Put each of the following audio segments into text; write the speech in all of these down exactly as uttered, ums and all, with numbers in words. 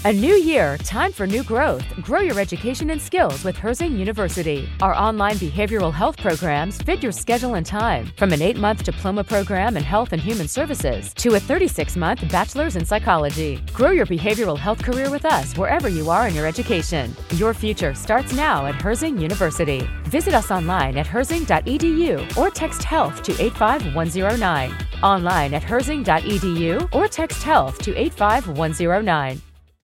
A new year, time for new growth. Grow your education and skills with Herzing University. Our online behavioral health programs fit your schedule and time. From an eight-month diploma program in health and human services to a thirty-six month bachelor's in psychology. Grow your behavioral health career with us wherever you are in your education. Your future starts now at Herzing University. Visit us online at herzing dot e d u or text health to eight five one zero nine. Online at herzing dot e d u or text health to eight five one zero nine.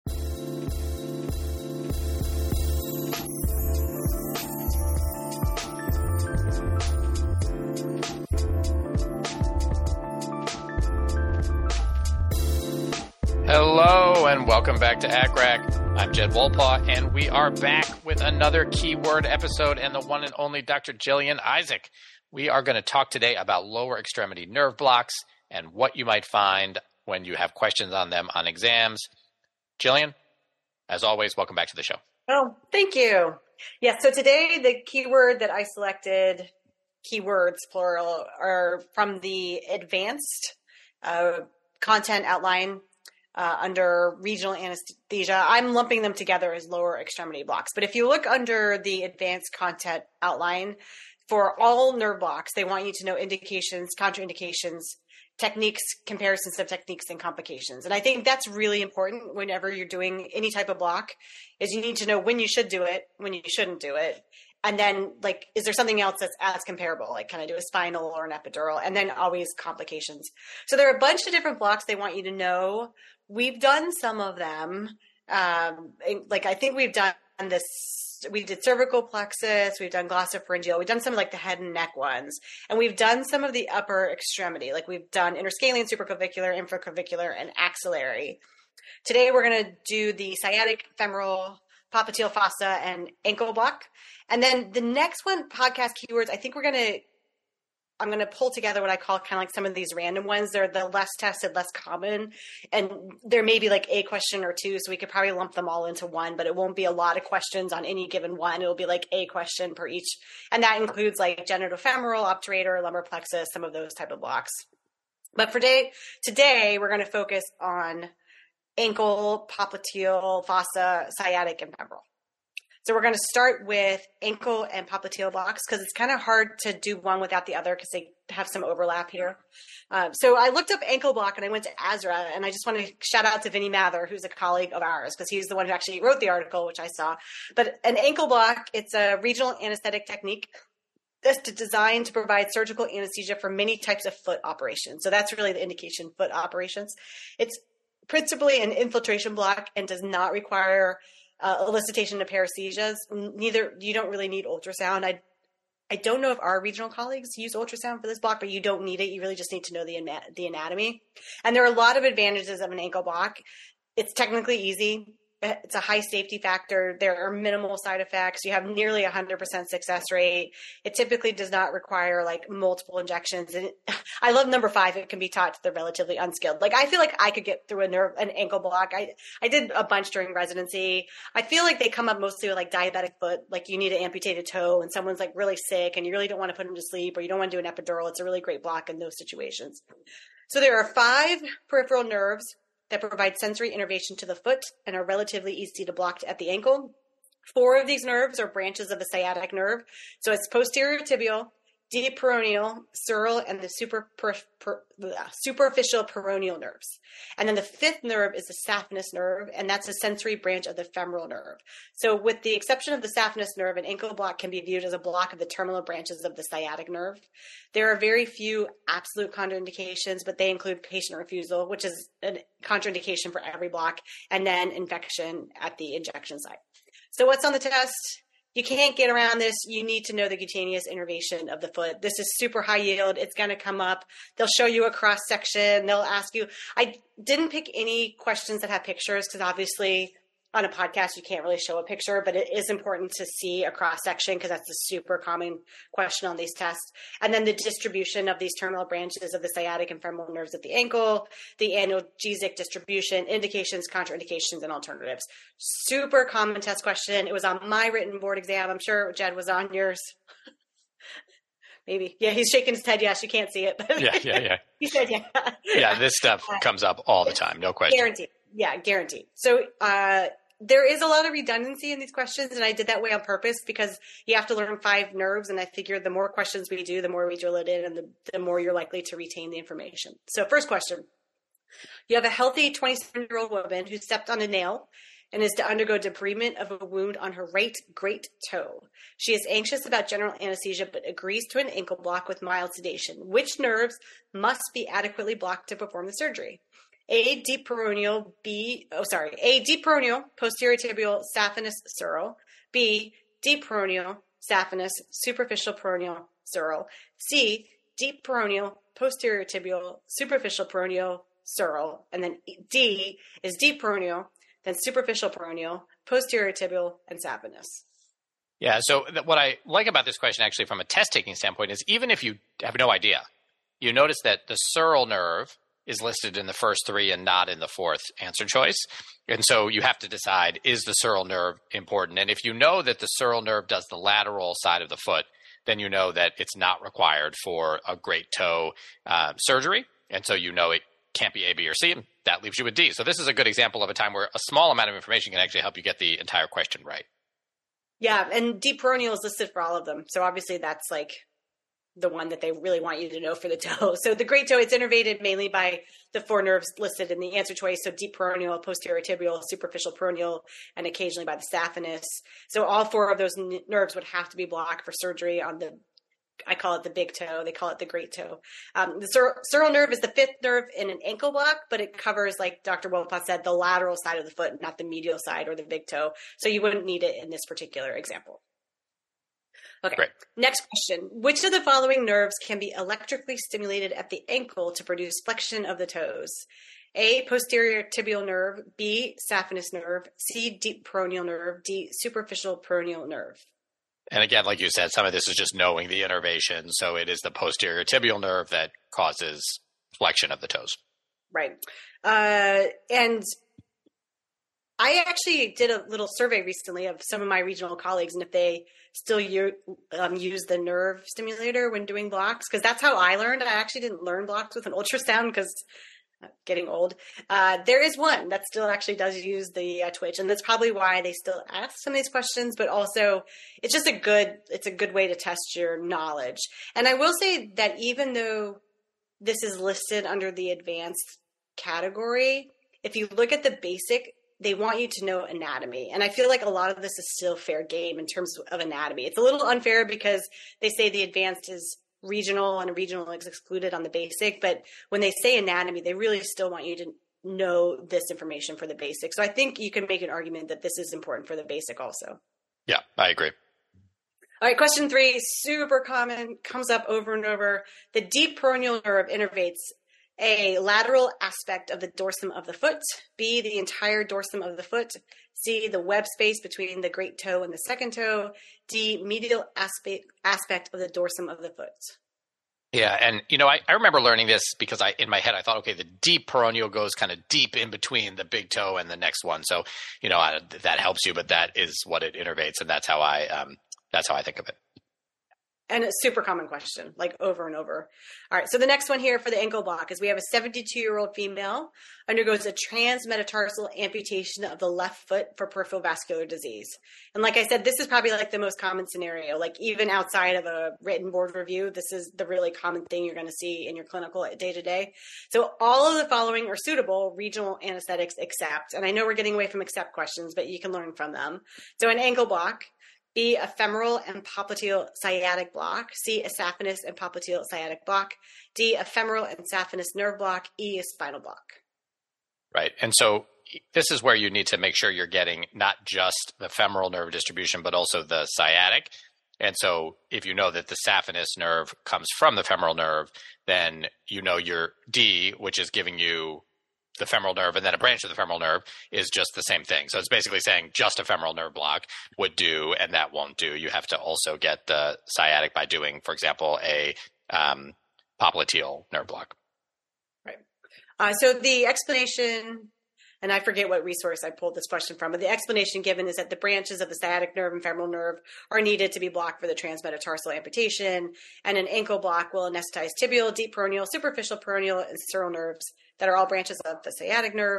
Hello and welcome back to A C R A C. I'm Jed Wolpaw, and we are back with another keyword episode and the one and only Doctor Jillian Isaac. We are going to talk today about lower extremity nerve blocks and what you might find when you have questions on them on exams. Jillian, as always, welcome back to the show. Oh, thank you. Yeah, so today the keyword that I selected, keywords plural, are from the advanced uh, content outline uh, under regional anesthesia. I'm lumping them together as lower extremity blocks. But if you look under the advanced content outline, for all nerve blocks, they want you to know indications, contraindications, techniques, comparisons of techniques, and complications. And I think that's really important whenever you're doing any type of block, is you need to know when you should do it, when you shouldn't do it. And then, like, is there something else that's as comparable? Like, can I do a spinal or an epidural? And then always complications. So there are a bunch of different blocks they want you to know. We've done some of them. Um, like, I think we've done this. We did cervical plexus, we've done glossopharyngeal, we've done some of like the head and neck ones, and we've done some of the upper extremity, like we've done interscalene, supraclavicular, infraclavicular, and axillary. Today we're going to do the sciatic, femoral, popliteal fossa, and ankle block. And then the next one, podcast keywords, I think we're going to, I'm going to pull together what I call kind of like some of these random ones. They're the less tested, less common. And there may be like a question or two, so we could probably lump them all into one, but it won't be a lot of questions on any given one. It'll be like a question per each. And that includes like genitofemoral, obturator, lumbar plexus, some of those type of blocks. But for day, today, we're going to focus on ankle, popliteal, fossa, sciatic, and femoral. So we're going to start with ankle and popliteal blocks because it's kind of hard to do one without the other because they have some overlap here. Um, so I looked up ankle block and I went to A S R A, and I just want to shout out to Vinny Mather, who's a colleague of ours, because he's the one who actually wrote the article, which I saw. But an ankle block, it's a regional anesthetic technique that's designed to provide surgical anesthesia for many types of foot operations. So that's really the indication, foot operations. It's principally an infiltration block and does not require Uh, elicitation of paresthesias. Neither, you don't really need ultrasound. I I don't know if our regional colleagues use ultrasound for this block, but you don't need it. You really just need to know the the anatomy. And there are a lot of advantages of an ankle block. It's technically easy. It's a high safety factor. There are minimal side effects. You have nearly a hundred percent success rate. It typically does not require like multiple injections. And it, I love number five. It can be taught to the relatively unskilled. Like I feel like I could get through a nerve, an ankle block. I, I did a bunch during residency. I feel like they come up mostly with like diabetic foot. Like you need an amputated toe and someone's like really sick and you really don't want to put them to sleep or you don't want to do an epidural. It's a really great block in those situations. So there are five peripheral nerves that provide sensory innervation to the foot and are relatively easy to block at the ankle. Four of these nerves are branches of the sciatic nerve. So it's posterior tibial, deep peroneal, sural, and the super, per, per, uh, superficial peroneal nerves. And then the fifth nerve is the saphenous nerve, and that's a sensory branch of the femoral nerve. So with the exception of the saphenous nerve, an ankle block can be viewed as a block of the terminal branches of the sciatic nerve. There are very few absolute contraindications, but they include patient refusal, which is a contraindication for every block, and then infection at the injection site. So what's on the test? You can't get around this. You need to know the cutaneous innervation of the foot. This is super high yield. It's going to come up. They'll show you a cross section. They'll ask you. I didn't pick any questions that have pictures because obviously on a podcast, you can't really show a picture, but it is important to see a cross section because that's a super common question on these tests. And then the distribution of these terminal branches of the sciatic and femoral nerves at the ankle, the analgesic distribution, indications, contraindications, and alternatives. Super common test question. It was on my written board exam. I'm sure Jed was on yours. Maybe. Yeah, he's shaking his head. Yes, you can't see it. Yeah, yeah, yeah. He said, yeah. Yeah, this stuff comes up all the time. No question. Guaranteed. yeah, guaranteed. So uh, there is a lot of redundancy in these questions, and I did that way on purpose because you have to learn five nerves, and I figured the more questions we do, the more we drill it in, and the, the more you're likely to retain the information. So first question. You have a healthy twenty-seven-year-old woman who stepped on a nail and is to undergo debridement of a wound on her right great toe. She is anxious about general anesthesia, but agrees to an ankle block with mild sedation. Which nerves must be adequately blocked to perform the surgery? A, deep peroneal, B, oh, sorry, A, deep peroneal, posterior tibial, saphenous, sural. B, deep peroneal, saphenous, superficial peroneal, sural. C, deep peroneal, posterior tibial, superficial peroneal, sural. And then D is deep peroneal, then superficial peroneal, posterior tibial, and saphenous. Yeah, so th- what I like about this question actually from a test-taking standpoint is even if you have no idea, you notice that the sural nerve is listed in the first three and not in the fourth answer choice. And so you have to decide, is the sural nerve important? And if you know that the sural nerve does the lateral side of the foot, then you know that it's not required for a great toe uh, surgery. And so you know it can't be A, B, or C, and that leaves you with D. So this is a good example of a time where a small amount of information can actually help you get the entire question right. Yeah, and deep peroneal is listed for all of them. So obviously that's like the one that they really want you to know for the toe. So the great toe, it's innervated mainly by the four nerves listed in the answer choice. So deep peroneal, posterior tibial, superficial peroneal, and occasionally by the saphenous. So all four of those n- nerves would have to be blocked for surgery on the, I call it the big toe. They call it the great toe. Um, the sur- sural nerve is the fifth nerve in an ankle block, but it covers, like Doctor Wolpaw said, the lateral side of the foot, not the medial side or the big toe. So you wouldn't need it in this particular example. Okay. Great. Next question. Which of the following nerves can be electrically stimulated at the ankle to produce flexion of the toes? A, posterior tibial nerve. B, saphenous nerve. C, deep peroneal nerve. D, superficial peroneal nerve. And again, like you said, some of this is just knowing the innervation. So it is the posterior tibial nerve that causes flexion of the toes. Right. Uh, and I actually did a little survey recently of some of my regional colleagues and if they still u- um, use the nerve stimulator when doing blocks, because that's how I learned. I actually didn't learn blocks with an ultrasound because I'm getting old. Uh, there is one that still actually does use the uh, twitch, and that's probably why they still ask some of these questions, but also it's just a good, it's a good way to test your knowledge. And I will say that even though this is listed under the advanced category, if you look at the basic, they want you to know anatomy. And I feel like a lot of this is still fair game in terms of anatomy. It's a little unfair because they say the advanced is regional and regional is excluded on the basic. But when they say anatomy, they really still want you to know this information for the basic. So I think you can make an argument that this is important for the basic also. Yeah, I agree. All right, question three, super common, comes up over and over. The deep peroneal nerve innervates A, lateral aspect of the dorsum of the foot. B, the entire dorsum of the foot. C, the web space between the great toe and the second toe. D, medial aspect aspect of the dorsum of the foot. Yeah, and you know, I, I remember learning this because I, in my head, I thought, okay, the deep peroneal goes kind of deep in between the big toe and the next one. So, you know, I, that helps you, but that is what it innervates, and that's how I, um, that's how I think of it. And a super common question, like over and over. All right, so the next one here for the ankle block is we have a seventy-two-year-old female undergoes a transmetatarsal amputation of the left foot for peripheral vascular disease. And like I said, this is probably like the most common scenario. Like even outside of a written board review, this is the really common thing you're going to see in your clinical day-to-day. So all of the following are suitable regional anesthetics except, and I know we're getting away from except questions, but you can learn from them. So an ankle block. B, a femoral and popliteal sciatic block. C, a saphenous and popliteal sciatic block. D, a femoral and saphenous nerve block. E, a spinal block. Right. And so this is where you need to make sure you're getting not just the femoral nerve distribution, but also the sciatic. And so if you know that the saphenous nerve comes from the femoral nerve, then you know your D, which is giving you the femoral nerve, and then a branch of the femoral nerve is just the same thing. So it's basically saying just a femoral nerve block would do, and that won't do. You have to also get the sciatic by doing, for example, a um, popliteal nerve block. Right. Uh, so the explanation, and I forget what resource I pulled this question from, but the explanation given is that the branches of the sciatic nerve and femoral nerve are needed to be blocked for the transmetatarsal amputation, and an ankle block will anesthetize tibial, deep peroneal, superficial peroneal, and sural nerves that are all branches of the sciatic nerve.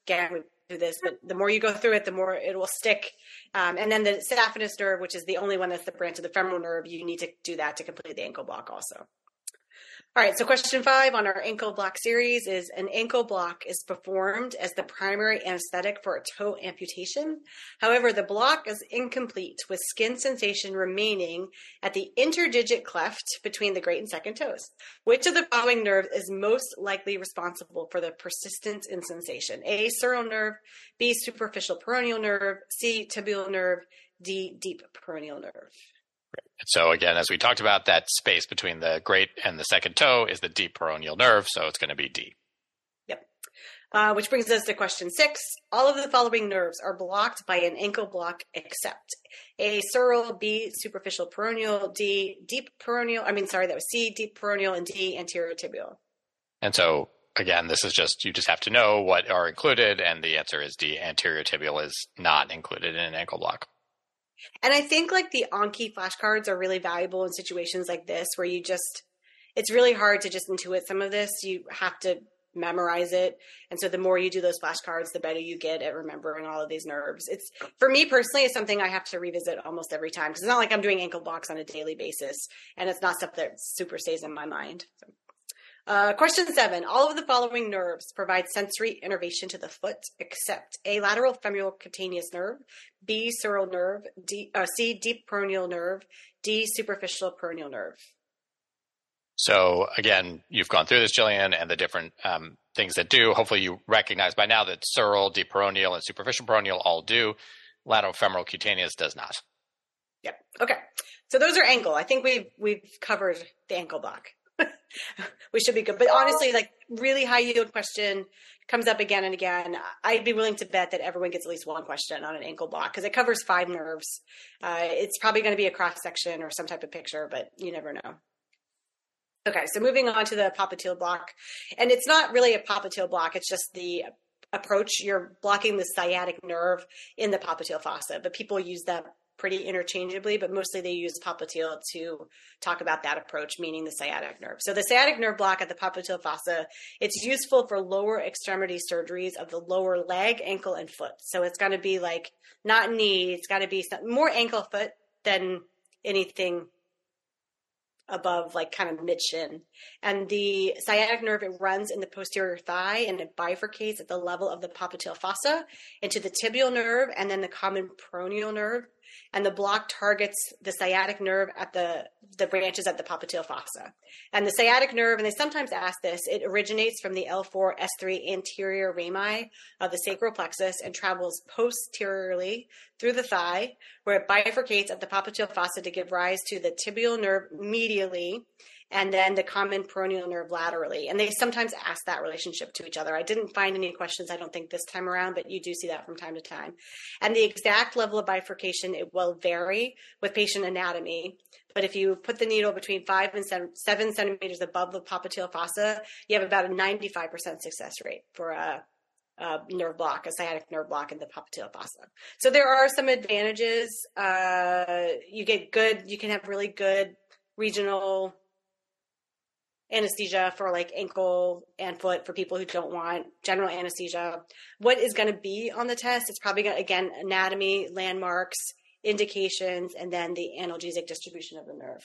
again, we do this, but the more you go through it, the more it will stick. Um, and then the saphenous nerve, which is the only one that's the branch of the femoral nerve, you need to do that to complete the ankle block also. All right, so question five on our ankle block series is an ankle block is performed as the primary anesthetic for a toe amputation. However, the block is incomplete with skin sensation remaining at the interdigit cleft between the great and second toes. Which of the following nerve is most likely responsible for the persistence in sensation? A, sural nerve, B, superficial peroneal nerve, C, tibial nerve, D, deep peroneal nerve. So again, as we talked about, that space between the great and the second toe is the deep peroneal nerve, so it's going to be D. Yep. Uh, which brings us to question six. All of the following nerves are blocked by an ankle block except A, sural, B, superficial peroneal, D, deep peroneal, I mean, sorry, that was C, deep peroneal, and D, anterior tibial. And so again, this is just, you just have to know what are included, and the answer is D, anterior tibial is not included in an ankle block. And I think like the Anki flashcards are really valuable in situations like this where you just, it's really hard to just intuit some of this. You have to memorize it. And so the more you do those flashcards, the better you get at remembering all of these nerves. It's, for me personally, it's something I have to revisit almost every time because it's not like I'm doing ankle blocks on a daily basis. And it's not stuff that super stays in my mind. So. Uh, question seven. All of the following nerves provide sensory innervation to the foot except A, lateral femoral cutaneous nerve, B, sural nerve, D, uh, C, deep peroneal nerve, D, superficial peroneal nerve. So again, you've gone through this, Jillian, and the different um, things that do. Hopefully you recognize by now that sural, deep peroneal, and superficial peroneal all do. Lateral femoral cutaneous does not. Yep. Okay. So those are ankle. I think we've, we've covered the ankle block. We should be good. But honestly, like really high yield question comes up again and again. I'd be willing to bet that everyone gets at least one question on an ankle block because it covers five nerves. Uh, it's probably going to be a cross section or some type of picture, but you never know. Okay, so moving on to the popliteal block. And it's not really a popliteal block. It's just the approach. You're blocking the sciatic nerve in the popliteal fossa, but people use that pretty interchangeably, but mostly they use popliteal to talk about that approach, meaning the sciatic nerve. So the sciatic nerve block at the popliteal fossa, it's useful for lower extremity surgeries of the lower leg, ankle, and foot. So it's going to be like not knee, it's got to be some, more ankle foot than anything above like kind of mid shin. And the sciatic nerve, it runs in the posterior thigh and it bifurcates at the level of the popliteal fossa into the tibial nerve and then the common peroneal nerve. And the block targets the sciatic nerve at the, the branches at the popliteal fossa. And the sciatic nerve, and they sometimes ask this, it originates from the L four S three anterior rami of the sacral plexus and travels posteriorly through the thigh, where it bifurcates at the popliteal fossa to give rise to the tibial nerve medially, and then the common peroneal nerve laterally. And they sometimes ask that relationship to each other. I didn't find any questions, I don't think, this time around, but you do see that from time to time. And the exact level of bifurcation, it will vary with patient anatomy. But if you put the needle between five and seven, seven centimeters above the popliteal fossa, you have about a ninety-five percent success rate for a, a nerve block, a sciatic nerve block in the popliteal fossa. So there are some advantages. Uh, you get good, you can have really good regional anesthesia for like ankle and foot for people who don't want general anesthesia. What is going to be on the test? It's probably going to, again, anatomy, landmarks, indications, and then the analgesic distribution of the nerve.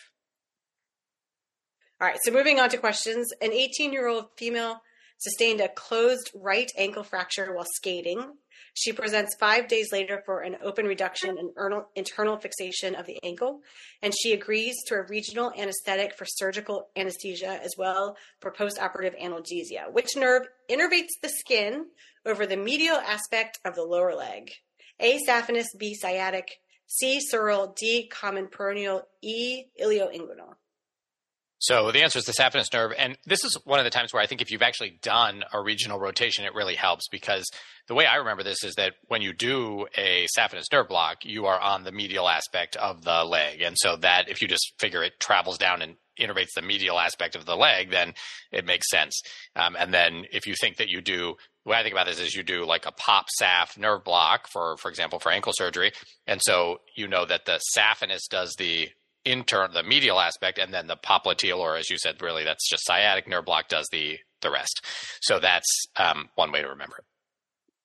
All right, so moving on to questions. An eighteen-year-old female sustained a closed right ankle fracture while skating. She presents five days later for an open reduction and internal fixation of the ankle, and she agrees to a regional anesthetic for surgical anesthesia as well for postoperative analgesia. Which nerve innervates the skin over the medial aspect of the lower leg? A, saphenous, B, sciatic, C, sural, D, common peroneal, E, ilioinguinal. So the answer is the saphenous nerve. And this is one of the times where I think if you've actually done a regional rotation, it really helps, because the way I remember this is that when you do a saphenous nerve block, you are on the medial aspect of the leg. And so that if you just figure it travels down and innervates the medial aspect of the leg, then it makes sense. Um, and then if you think that you do, the way I think about this is you do like a pop saph nerve block for, for example, for ankle surgery. And so you know that the saphenous does the intern, the medial aspect, and then the popliteal, or as you said, really that's just sciatic nerve block, does the the rest. So that's um, one way to remember it.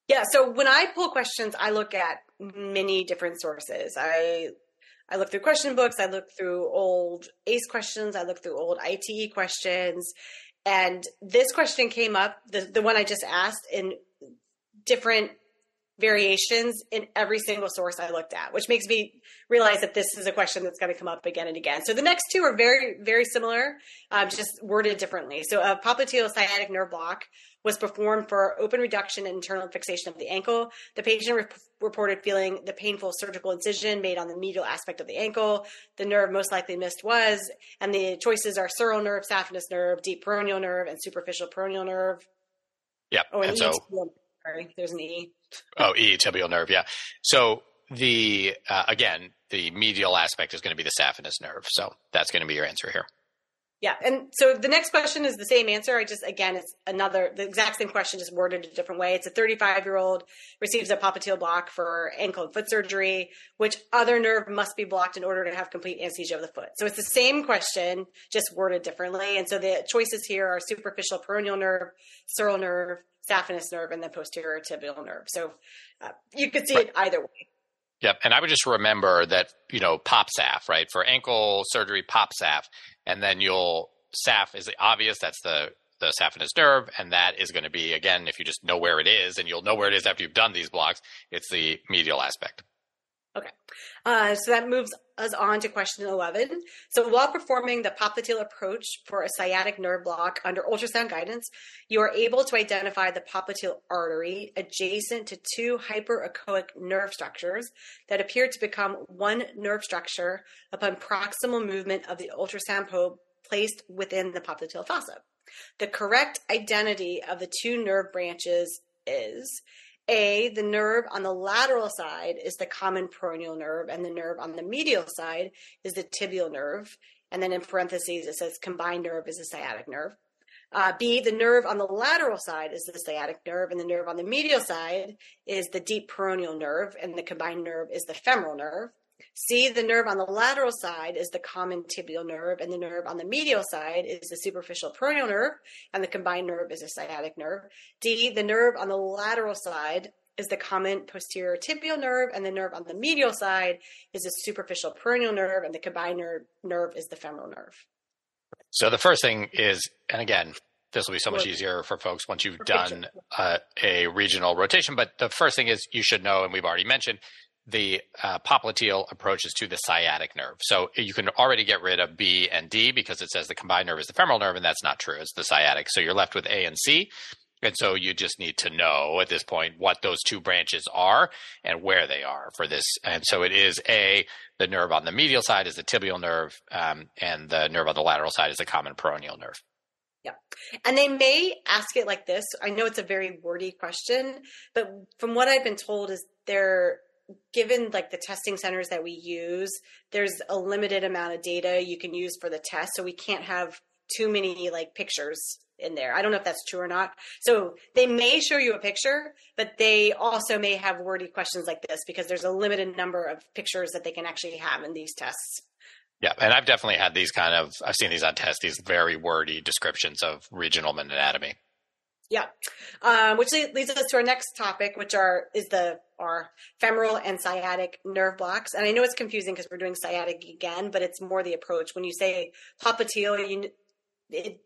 Yeah. So when I pull questions, I look at many different sources. I I look through question books. I look through old A C E questions. I look through old I T E questions. And this question came up, the, the one I just asked, in different variations in every single source I looked at, which makes me realize that this is a question that's going to come up again and again. So the next two are very, very similar, um, just worded differently. So a popliteal sciatic nerve block was performed for open reduction and internal fixation of the ankle. The patient re- reported feeling the painful surgical incision made on the medial aspect of the ankle. The nerve most likely missed was, and the choices are sural nerve, saphenous nerve, deep peroneal nerve, and superficial peroneal nerve. Yep. Oh, and, and e- so, sorry, there's an E. oh, E, tibial nerve. Yeah. So the, uh, again, the medial aspect is going to be the saphenous nerve. So that's going to be your answer here. Yeah. And so the next question is the same answer. I just, again, it's another, the exact same question, just worded a different way. It's a thirty-five year old receives a popliteal block for ankle and foot surgery. Which other nerve must be blocked in order to have complete anesthesia of the foot? So it's the same question, just worded differently. And so the choices here are superficial peroneal nerve, sural nerve, saphenous nerve, and then posterior tibial nerve. So uh, you could see right. it either way. Yep. And I would just remember that, you know, PopSaph, right? For ankle surgery, PopSaph, and then you'll, Saph is obvious. That's the, the saphenous nerve. And that is going to be, again, if you just know where it is, and you'll know where it is after you've done these blocks, it's the medial aspect. Okay. Uh, so that moves us on to question eleven. So while performing the popliteal approach for a sciatic nerve block under ultrasound guidance, you are able to identify the popliteal artery adjacent to two hyperechoic nerve structures that appear to become one nerve structure upon proximal movement of the ultrasound probe placed within the popliteal fossa. The correct identity of the two nerve branches is A, the nerve on the lateral side is the common peroneal nerve, and the nerve on the medial side is the tibial nerve. And then in parentheses, it says combined nerve is the sciatic nerve. Uh, B, the nerve on the lateral side is the sciatic nerve, and the nerve on the medial side is the deep peroneal nerve, and the combined nerve is the femoral nerve. C, the nerve on the lateral side is the common tibial nerve, and the nerve on the medial side is the superficial peroneal nerve, and the combined nerve is the sciatic nerve. D, the nerve on the lateral side is the common posterior tibial nerve, and the nerve on the medial side is the superficial peroneal nerve, and the combined nerve, nerve is the femoral nerve. So the first thing is, and again, this will be so much easier for folks once you've done uh, a regional rotation, but the first thing is you should know, and we've already mentioned, the uh, popliteal approaches to the sciatic nerve. So you can already get rid of B and D because it says the combined nerve is the femoral nerve, and that's not true. It's the sciatic. So you're left with A and C. And so you just need to know at this point what those two branches are and where they are for this. And so it is A, the nerve on the medial side is the tibial nerve, um, and the nerve on the lateral side is the common peroneal nerve. Yeah. And they may ask it like this. I know it's a very wordy question, but from what I've been told is they're given like the testing centers that we use, there's a limited amount of data you can use for the test. So we can't have too many like pictures in there. I don't know if that's true or not. So they may show you a picture, but they also may have wordy questions like this because there's a limited number of pictures that they can actually have in these tests. Yeah. And I've definitely had these kind of, I've seen these on tests, these very wordy descriptions of regional anatomy. Yeah, um, which leads us to our next topic, which are is the our femoral and sciatic nerve blocks. And I know it's confusing because we're doing sciatic again, but it's more the approach. When you say popliteal, you it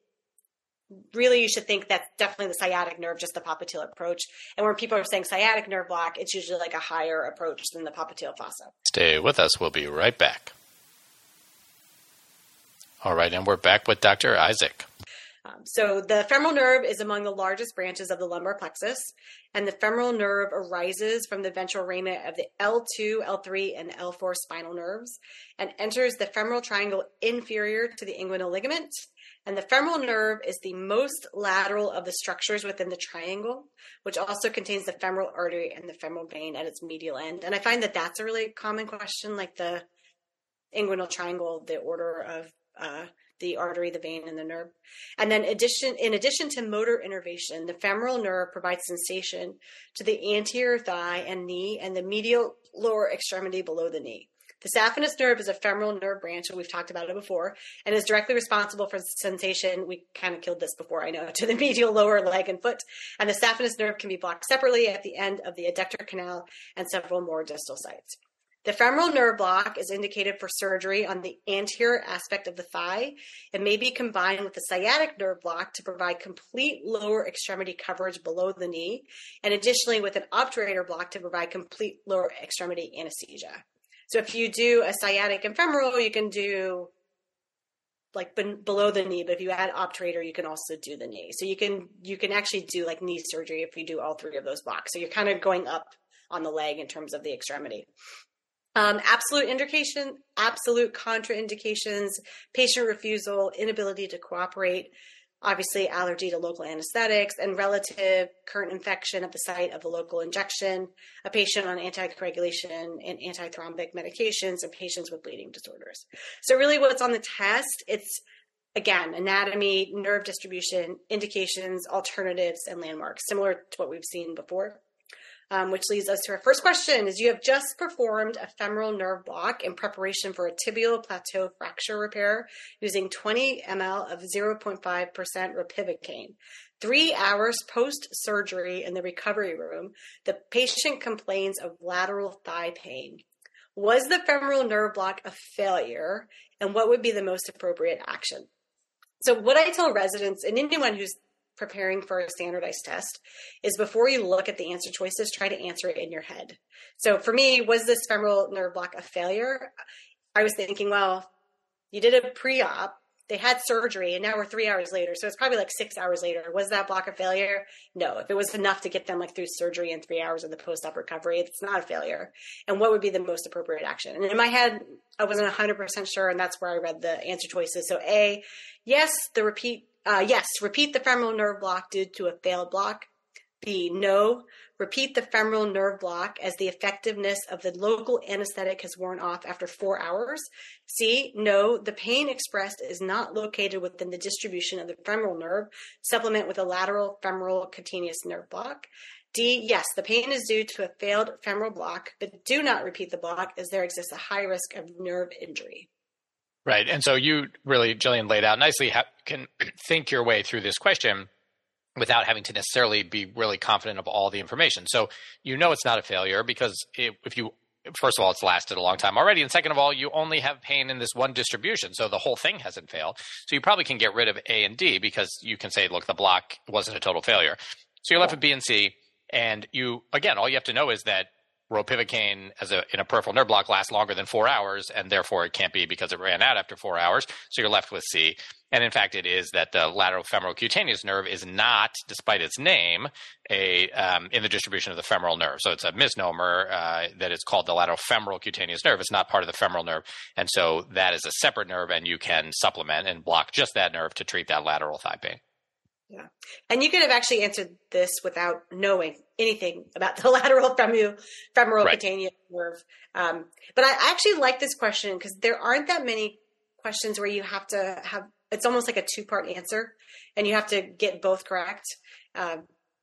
really you should think that's definitely the sciatic nerve, just the popliteal approach. And when people are saying sciatic nerve block, it's usually like a higher approach than the popliteal fossa. Stay with us. We'll be right back. All right, and we're back with Doctor Isaac. Um, so the femoral nerve is among the largest branches of the lumbar plexus, and the femoral nerve arises from the ventral ramen of the L two, L three, and L four spinal nerves and enters the femoral triangle inferior to the inguinal ligament. And the femoral nerve is the most lateral of the structures within the triangle, which also contains the femoral artery and the femoral vein at its medial end. And I find that that's a really common question, like the inguinal triangle, the order of uh, the artery, the vein, and the nerve. And then addition, in addition to motor innervation, the femoral nerve provides sensation to the anterior thigh and knee and the medial lower extremity below the knee. The saphenous nerve is a femoral nerve branch, and we've talked about it before, and is directly responsible for sensation. We kind of killed this before, I know, to the medial lower leg and foot. And the saphenous nerve can be blocked separately at the end of the adductor canal and several more distal sites. The femoral nerve block is indicated for surgery on the anterior aspect of the thigh. It may be combined with the sciatic nerve block to provide complete lower extremity coverage below the knee, and additionally with an obturator block to provide complete lower extremity anesthesia. So if you do a sciatic and femoral, you can do like ben- below the knee, but if you add obturator, you can also do the knee. So you can you can actually do like knee surgery if you do all three of those blocks. So you're kind of going up on the leg in terms of the extremity. Um, absolute indication, absolute contraindications, patient refusal, inability to cooperate, obviously allergy to local anesthetics, and relative current infection at the site of the local injection, a patient on anticoagulation and antithrombic medications, and patients with bleeding disorders. So really what's on the test, it's, again, anatomy, nerve distribution, indications, alternatives, and landmarks, similar to what we've seen before. Um, which leads us to our first question is you have just performed a femoral nerve block in preparation for a tibial plateau fracture repair using twenty milliliters of zero point five percent ropivacaine. Three hours post-surgery in the recovery room, the patient complains of lateral thigh pain. Was the femoral nerve block a failure, and what would be the most appropriate action? So what I tell residents and anyone who's preparing for a standardized test is before you look at the answer choices, try to answer it in your head. So for me, was this femoral nerve block a failure? I was thinking, well, you did a pre-op, they had surgery, and now we're three hours later. So it's probably like six hours later. Was that block a failure? No. If it was enough to get them like through surgery in three hours of the post-op recovery, it's not a failure. And what would be the most appropriate action? And in my head, I wasn't one hundred percent sure, and that's where I read the answer choices. So A, yes, the repeat Uh, yes, repeat the femoral nerve block due to a failed block. B, no, repeat the femoral nerve block as the effectiveness of the local anesthetic has worn off after four hours. C, no, the pain expressed is not located within the distribution of the femoral nerve. Supplement with a lateral femoral cutaneous nerve block. D, yes, the pain is due to a failed femoral block, but do not repeat the block as there exists a high risk of nerve injury. Right. And so you really, Jillian, laid out nicely how you can think your way through this question without having to necessarily be really confident of all the information. So you know it's not a failure because it, if you, first of all, it's lasted a long time already. And second of all, you only have pain in this one distribution. So the whole thing hasn't failed. So you probably can get rid of A and D because you can say, look, the block wasn't a total failure. So you're left with B and C. And you, again, all you have to know is that ropivacaine as a in a peripheral nerve block lasts longer than four hours, and therefore it can't be because it ran out after four hours. So you're left with C. And in fact, it is that the lateral femoral cutaneous nerve is not, despite its name, a um, in the distribution of the femoral nerve. So it's a misnomer uh, that it's called the lateral femoral cutaneous nerve. It's not part of the femoral nerve. And so that is a separate nerve, and you can supplement and block just that nerve to treat that lateral thigh pain. Yeah. And you could have actually answered this without knowing anything about the lateral femoral, femoral right. cutaneous nerve. Um, but I actually like this question because there aren't that many questions where you have to have, it's almost like a two-part answer and you have to get both correct. Um,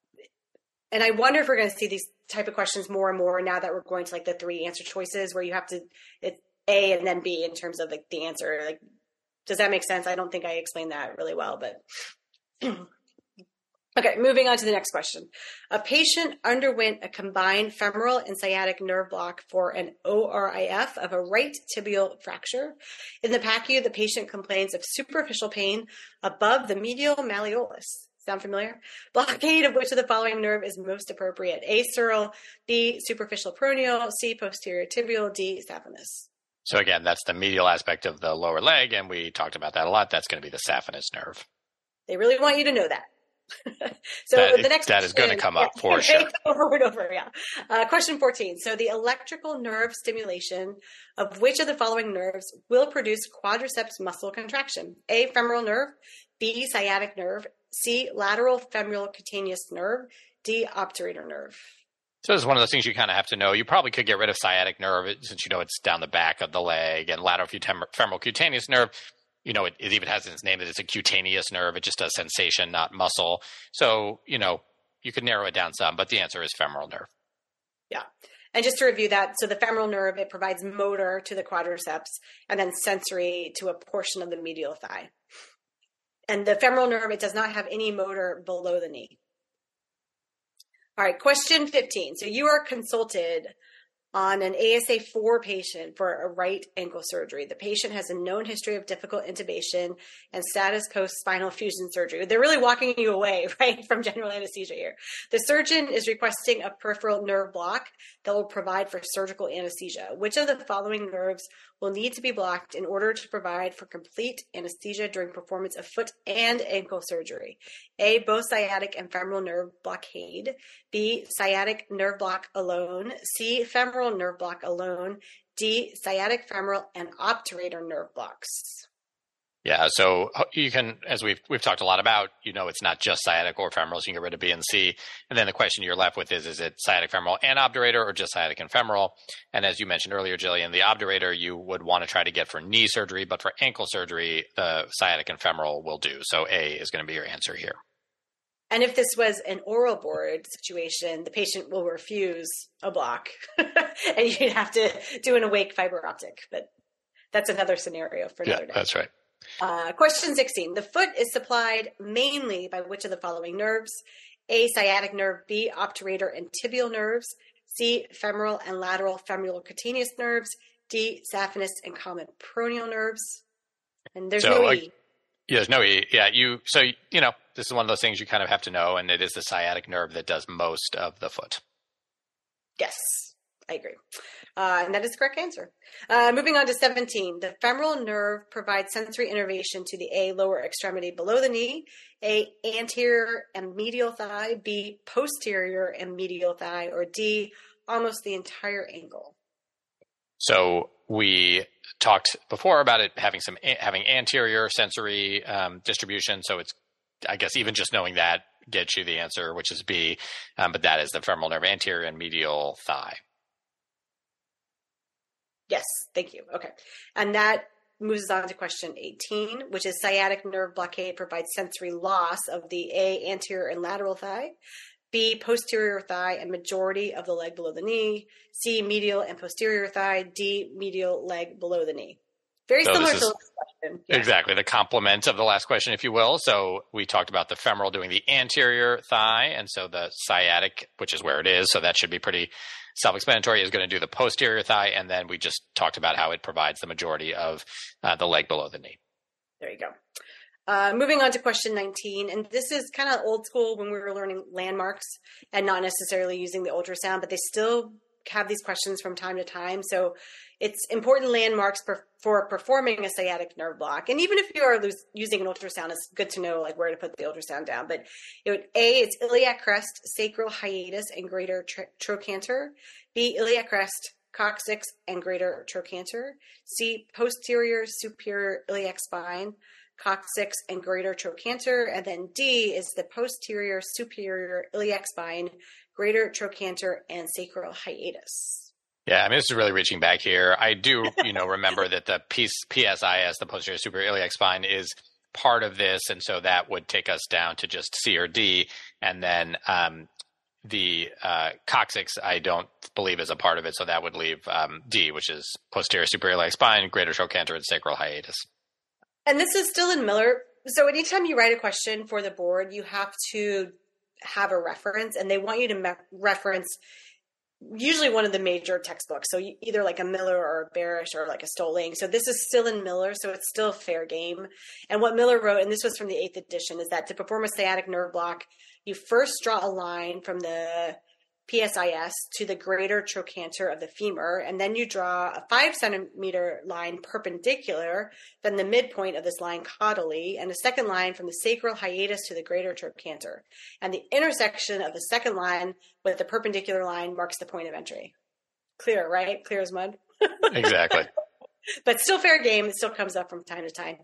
and I wonder if we're going to see these type of questions more and more now that we're going to like the three answer choices where you have to, it's A and then B in terms of like the answer. Like, does that make sense? I don't think I explained that really well, but okay, moving on to the next question. A patient underwent a combined femoral and sciatic nerve block for an O R I F of a right tibial fracture. In the P A C U, the patient complains of superficial pain above the medial malleolus. Sound familiar? Blockade of which of the following nerve is most appropriate? A, sural, B, superficial peroneal, C, posterior tibial, D, saphenous. So again, that's the medial aspect of the lower leg, and we talked about that a lot. That's going to be the saphenous nerve. They really want you to know that. So that, the next that is going to come up yeah, for sure. Over and over, yeah. Uh, question fourteen. So the electrical nerve stimulation of which of the following nerves will produce quadriceps muscle contraction? A, femoral nerve, B, sciatic nerve, C, lateral femoral cutaneous nerve, D, obturator nerve. So this is one of those things you kind of have to know. You probably could get rid of sciatic nerve since you know it's down the back of the leg, and lateral femoral cutaneous nerve. You know, it, it even has in its name that it's a cutaneous nerve. It just does sensation, not muscle. So, you know, you could narrow it down some, but the answer is femoral nerve. Yeah. And just to review that, so the femoral nerve, it provides motor to the quadriceps and then sensory to a portion of the medial thigh. And the femoral nerve, it does not have any motor below the knee. All right, question fifteen. So you are consulted on an A S A four patient for a right ankle surgery. The patient has a known history of difficult intubation and status post spinal fusion surgery. They're really walking you away, right, from general anesthesia here. The surgeon is requesting a peripheral nerve block that will provide for surgical anesthesia. Which of the following nerves will need to be blocked in order to provide for complete anesthesia during performance of foot and ankle surgery? A, both sciatic and femoral nerve blockade. B, sciatic nerve block alone. C, femoral nerve block alone. D, sciatic, femoral, and obturator nerve blocks. Yeah, so you can, as we've we've talked a lot about, you know, it's not just sciatic or femoral, so you can get rid of B and C. And then the question you're left with is, is it sciatic, femoral, and obturator, or just sciatic and femoral? And as you mentioned earlier, Jillian, the obturator you would want to try to get for knee surgery, but for ankle surgery, the sciatic and femoral will do. So A is going to be your answer here. And if this was an oral board situation, the patient will refuse a block and you'd have to do an awake fiber optic. But that's another scenario for another yeah, day. That's right. Uh, question sixteen. The foot is supplied mainly by which of the following nerves? A, sciatic nerve. B, obturator and tibial nerves. C, femoral and lateral femoral cutaneous nerves. D, saphenous and common peroneal nerves. And there's so, no like, E. Yeah, there's no E. Yeah, you, so, you know, this is one of those things you kind of have to know, and it is the sciatic nerve that does most of the foot. Yes, I agree. Uh, and that is the correct answer. Uh, moving on to seventeen. The femoral nerve provides sensory innervation to the A, lower extremity below the knee, A, anterior and medial thigh, B, posterior and medial thigh, or D, almost the entire ankle. So we talked before about it having some having anterior sensory um, distribution. So it's, I guess, even just knowing that gets you the answer, which is B. Um, but that is the femoral nerve, anterior and medial thigh. Yes, thank you. Okay. And that moves on to question eighteen, which is sciatic nerve blockade provides sensory loss of the A, anterior and lateral thigh, B, posterior thigh and majority of the leg below the knee, C, medial and posterior thigh, D, medial leg below the knee. Very so similar to is, the last question. Yeah. Exactly, the complement of the last question, if you will. So we talked about the femoral doing the anterior thigh, and so the sciatic, which is where it is, so that should be pretty self-explanatory, is going to do the posterior thigh, and then we just talked about how it provides the majority of uh, the leg below the knee. There you go. Uh, moving on to question nineteen, and this is kind of old school when we were learning landmarks and not necessarily using the ultrasound, but they still have these questions from time to time. So it's important landmarks per, for performing a sciatic nerve block. And even if you are lose, using an ultrasound, it's good to know like where to put the ultrasound down. But it would, A, it's iliac crest, sacral hiatus, and greater tr- trochanter. B, iliac crest, coccyx, and greater trochanter. C, posterior superior iliac spine, coccyx, and greater trochanter. And then D is the posterior superior iliac spine, greater trochanter, and sacral hiatus. Yeah, I mean, this is really reaching back here. I do, you know, remember that the P S I S, the posterior superior iliac spine, is part of this, and so that would take us down to just C or D, and then um, the uh, coccyx, I don't believe is a part of it, so that would leave um, D, which is posterior superior iliac spine, greater trochanter, and sacral hiatus. And this is still in Miller. So anytime you write a question for the board, you have to have a reference, and they want you to me- reference usually one of the major textbooks. So either like a Miller or a Barish or like a Stoling. So this is still in Miller, so it's still fair game. And what Miller wrote, and this was from the eighth edition, is that to perform a sciatic nerve block, you first draw a line from the P S I S to the greater trochanter of the femur, and then you draw a five centimeter line perpendicular, then the midpoint of this line caudally, and a second line from the sacral hiatus to the greater trochanter. And the intersection of the second line with the perpendicular line marks the point of entry. Clear, right? Clear as mud. Exactly. But still fair game. It still comes up from time to time.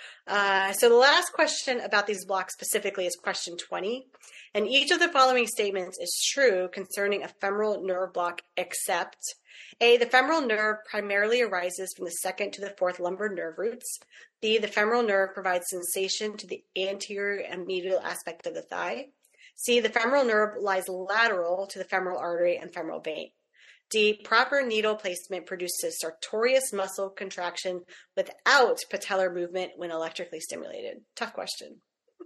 Uh, so the last question about these blocks specifically is question twenty. And each of the following statements is true concerning a femoral nerve block except A, the femoral nerve primarily arises from the second to the fourth lumbar nerve roots. B, the femoral nerve provides sensation to the anterior and medial aspect of the thigh. C, the femoral nerve lies lateral to the femoral artery and femoral vein. D, proper needle placement produces sartorius muscle contraction without patellar movement when electrically stimulated. Tough question.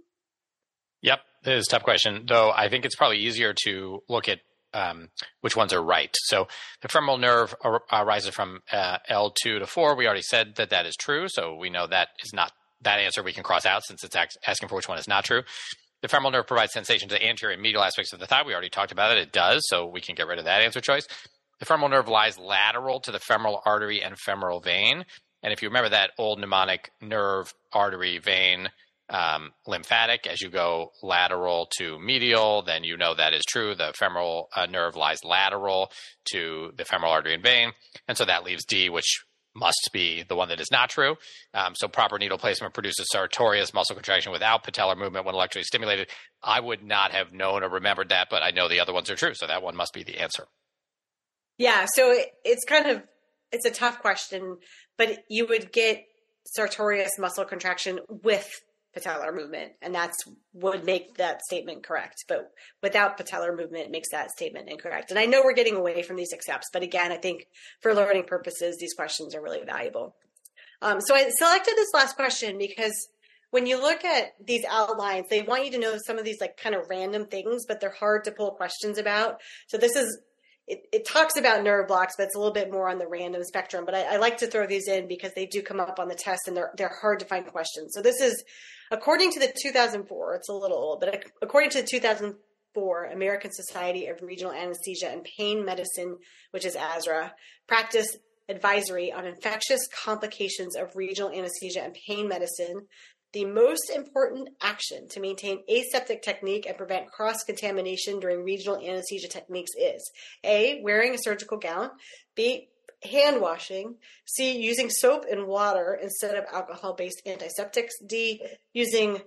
Yep, it is a tough question, though I think it's probably easier to look at um, which ones are right. So the femoral nerve ar- arises from uh, L two to four. We already said that that is true, so we know that is not that answer we can cross out since it's ac- asking for which one is not true. The femoral nerve provides sensation to the anterior and medial aspects of the thigh. We already talked about it. It does, so we can get rid of that answer choice. The femoral nerve lies lateral to the femoral artery and femoral vein. And if you remember that old mnemonic, nerve, artery, vein, um, lymphatic, as you go lateral to medial, then you know that is true. The femoral uh, nerve lies lateral to the femoral artery and vein. And so that leaves D, which must be the one that is not true. Um, so proper needle placement produces sartorius muscle contraction without patellar movement when electrically stimulated. I would not have known or remembered that, but I know the other ones are true. So that one must be the answer. Yeah. So it, it's kind of, it's a tough question, but you would get sartorius muscle contraction with patellar movement, and that's would make that statement correct. But without patellar movement, it makes that statement incorrect. And I know we're getting away from these accepts, but again, I think for learning purposes, these questions are really valuable. Um, so I selected this last question because when you look at these outlines, they want you to know some of these like kind of random things, but they're hard to pull questions about. So this is It, it talks about nerve blocks, but it's a little bit more on the random spectrum. But I, I like to throw these in because they do come up on the test and they're they're hard to find questions. So this is, according to the two thousand four, it's a little old, but according to the two thousand four American Society of Regional Anesthesia and Pain Medicine, which is A S R A, practice advisory on infectious complications of regional anesthesia and pain medicine, the most important action to maintain aseptic technique and prevent cross-contamination during regional anesthesia techniques is A, wearing a surgical gown, B, hand washing, C, using soap and water instead of alcohol-based antiseptics, D, using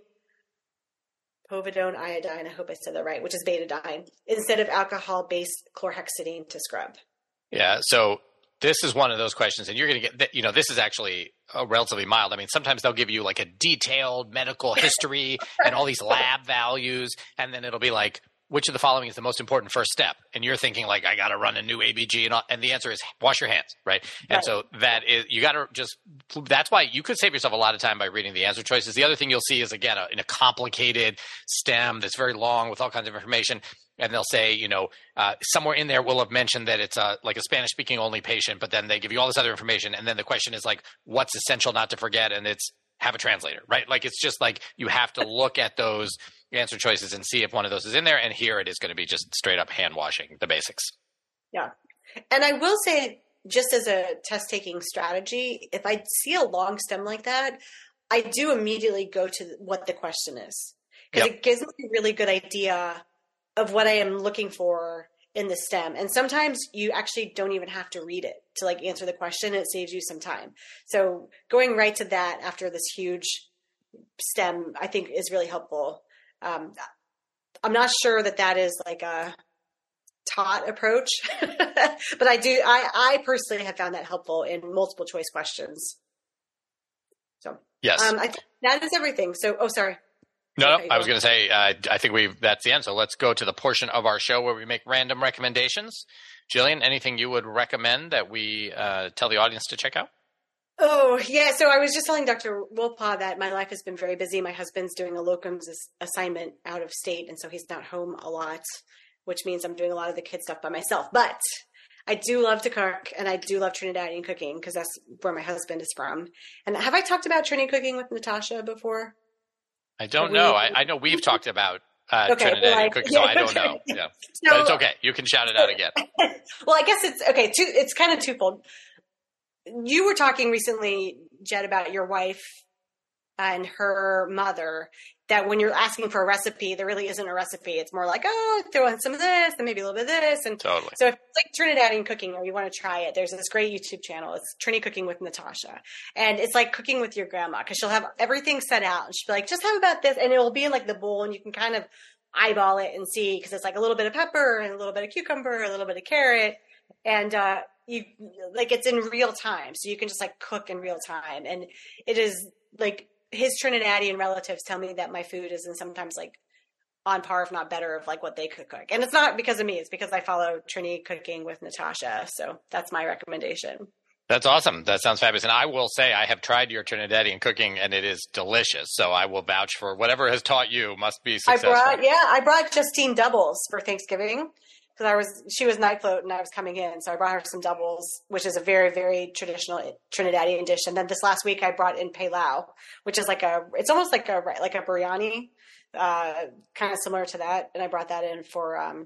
povidone iodine, I hope I said that right, which is betadine, instead of alcohol-based chlorhexidine to scrub. Yeah, so this is one of those questions, and you're going to get, you know, this is actually uh, relatively mild. I mean, sometimes they'll give you like a detailed medical history and all these lab values, and then it'll be like, which of the following is the most important first step? And you're thinking like, I got to run a new A B G, and, all, and the answer is wash your hands, right? And Right. so that is, you got to just, that's why you could save yourself a lot of time by reading the answer choices. The other thing you'll see is, again, a, in a complicated stem that's very long with all kinds of information. And they'll say, you know, uh, somewhere in there we'll have mentioned that it's a, like a Spanish-speaking only patient, but then they give you all this other information. And then the question is like, what's essential not to forget? And it's have a translator, right? Like, it's just like you have to look at those answer choices and see if one of those is in there. And here it is going to be just straight up hand washing, the basics. Yeah. And I will say, just as a test-taking strategy, if I see a long stem like that, I do immediately go to what the question is, because Yep. it gives me a really good idea of what I am looking for in the stem. And sometimes you actually don't even have to read it to like answer the question. It saves you some time. So going right to that after this huge stem, I think is really helpful. Um, I'm not sure that that is like a taught approach, but I do, I, I personally have found that helpful in multiple choice questions. So, Yes. um, I think that is everything. So, oh, sorry. No, Okay, no, I was go. going to say, uh, I think we've, that's the end. So let's go to the portion of our show where we make random recommendations. Jillian, anything you would recommend that we uh, tell the audience to check out? Oh, yeah. So I was just telling Doctor Wolpaw that my life has been very busy. My husband's doing a locums ass- assignment out of state, and so he's not home a lot, which means I'm doing a lot of the kid stuff by myself. But I do love to cook, and I do love Trinidadian cooking because that's where my husband is from. And have I talked about Trini cooking with Natasha before? I don't We- know. I, I know we've talked about uh, Okay, Trinidadian well, I- cooking, so I don't okay. know. Yeah. So, But it's okay. You can shout it out again. well, I guess it's okay. Two, it's kind of twofold. You were talking recently, Jed, about your wife and her mother, that when you're asking for a recipe, there really isn't a recipe. It's more like, oh, throw in some of this and maybe a little bit of this. And Totally. so if it's like Trinidadian cooking or you want to try it, there's this great YouTube channel. It's Trini Cooking with Natasha. And it's like cooking with your grandma because she'll have everything set out and she'll be like, just have about this. And it'll be in like the bowl and you can kind of eyeball it and see, because it's like a little bit of pepper and a little bit of cucumber, a little bit of carrot. And, uh, you like, it's in real time. So you can just like cook in real time. And it is like, his Trinidadian relatives tell me that my food isn't sometimes like on par, if not better, of like what they could cook. And it's not because of me. It's because I follow Trini Cooking with Natasha. So that's my recommendation. That's awesome. That sounds fabulous. And I will say I have tried your Trinidadian cooking and it is delicious. So I will vouch for whatever has taught you must be successful. I brought, yeah, I brought Justine doubles for Thanksgiving because I was, she was night float and I was coming in. So I brought her some doubles, which is a very, very traditional Trinidadian dish. And then this last week I brought in pilau, which is like a, it's almost like a, like a biryani, uh, kind of similar to that. And I brought that in for um,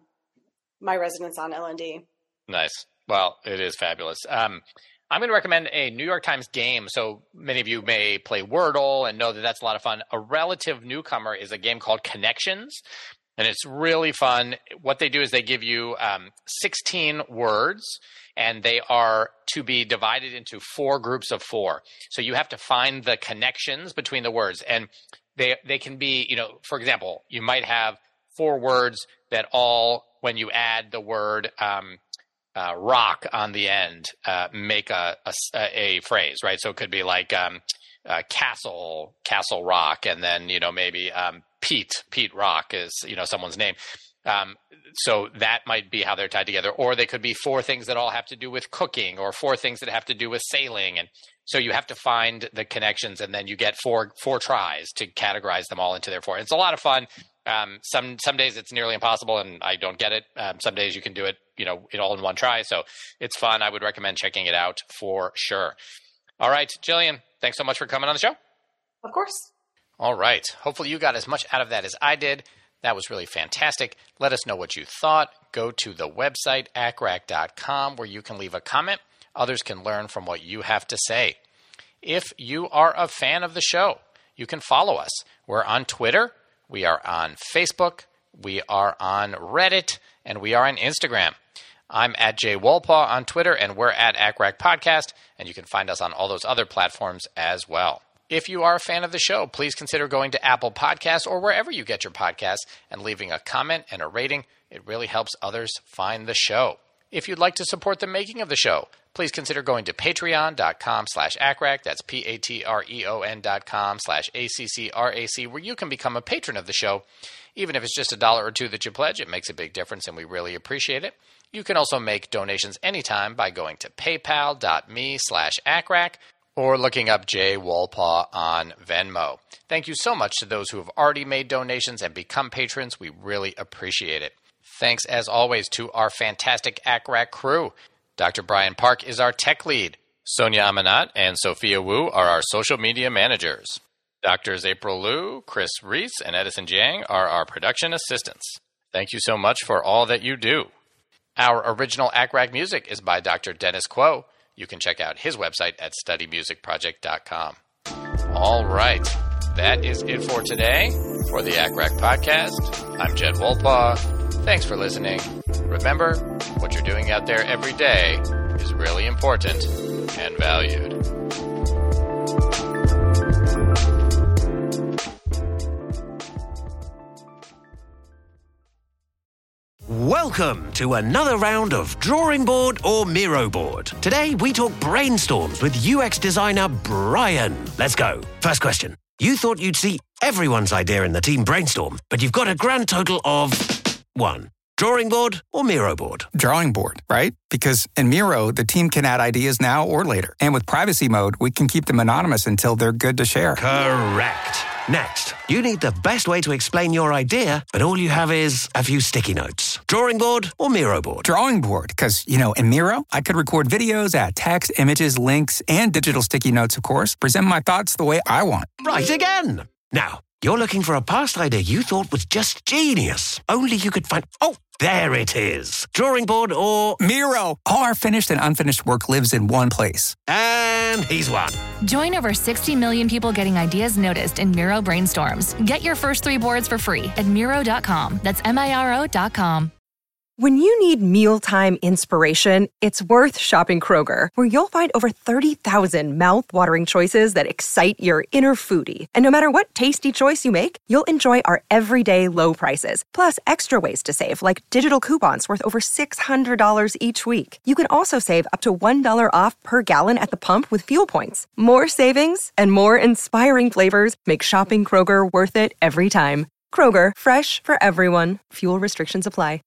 my residents on L N D. Nice. Well, it is fabulous. Um, I'm going to recommend a New York Times game. So many of you may play Wordle and know that that's a lot of fun. A relative newcomer is a game called Connections, and it's really fun. What they do is they give you um, sixteen words, and they are to be divided into four groups of four. So you have to find the connections between the words, and they they can be, you know, for example, you might have four words that all, when you add the word um, Uh, rock on the end, uh, make a, a, a phrase, right? So it could be like um, uh, Castle, Castle Rock, and then, you know, maybe um, Pete, Pete Rock is, you know, someone's name. Um, so that might be how they're tied together. Or they could be four things that all have to do with cooking, or four things that have to do with sailing. And so you have to find the connections, and then you get four four tries to categorize them all into their four. It's a lot of fun. Um, some some days it's nearly impossible, and I don't get it. Um, some days you can do it, you know, it all in one try. So it's fun. I would recommend checking it out for sure. All right, Jillian, thanks so much for coming on the show. Of course. All right. Hopefully you got as much out of that as I did. That was really fantastic. Let us know what you thought. Go to the website, A C R A C dot com, where you can leave a comment. Others can learn from what you have to say. If you are a fan of the show, you can follow us. We're on Twitter. We are on Facebook, we are on Reddit, and we are on Instagram. I'm at Jay Wolpaw on Twitter, and we're at A C R A C Podcast, and you can find us on all those other platforms as well. If you are a fan of the show, please consider going to Apple Podcasts or wherever you get your podcasts and leaving a comment and a rating. It really helps others find the show. If you'd like to support the making of the show, please consider going to patreon.com slash ACRAC. That's P-A-T-R-E-O-N dot com slash A-C-C-R-A-C, where you can become a patron of the show. Even if it's just a dollar or two that you pledge, it makes a big difference, and we really appreciate it. You can also make donations anytime by going to paypal.me slash ACRAC or looking up Jay Wolpaw on Venmo. Thank you so much to those who have already made donations and become patrons. We really appreciate it. Thanks, as always, to our fantastic A C R A C crew. Doctor Brian Park is our tech lead. Sonia Amanat and Sophia Wu are our social media managers. Doctors April Liu, Chris Reese, and Edison Jiang are our production assistants. Thank you so much for all that you do. Our original A C R A C music is by Doctor Dennis Quo. You can check out his website at study music project dot com. All right. That is it for today for the A C R A C podcast. I'm Jed Wolpaw. Thanks for listening. Remember, what you're doing out there every day is really important and valued. Welcome to another round of Drawing Board or Miro Board. Today we talk brainstorms with U X designer Brian. Let's go. First question. You thought you'd see everyone's idea in the team brainstorm, but you've got a grand total of one. Drawing board or Miro board? Drawing board, right? Because in Miro, the team can add ideas now or later. And with privacy mode, we can keep them anonymous until they're good to share. Correct. Next, you need the best way to explain your idea, but all you have is a few sticky notes. Drawing board or Miro board? Drawing board, because, you know, in Miro, I could record videos, add text, images, links, and digital sticky notes, of course, present my thoughts the way I want. Right again. Now, you're looking for a past idea you thought was just genius. Only you could find... Oh, there it is. Drawing board or... Miro. All our finished and unfinished work lives in one place. And he's won. Join over sixty million people getting ideas noticed in Miro Brainstorms. Get your first three boards for free at Miro dot com. That's M I R O dot com. When you need mealtime inspiration, it's worth shopping Kroger, where you'll find over thirty thousand mouth-watering choices that excite your inner foodie. And no matter what tasty choice you make, you'll enjoy our everyday low prices, plus extra ways to save, like digital coupons worth over six hundred dollars each week. You can also save up to one dollar off per gallon at the pump with fuel points. More savings and more inspiring flavors make shopping Kroger worth it every time. Kroger, fresh for everyone. Fuel restrictions apply.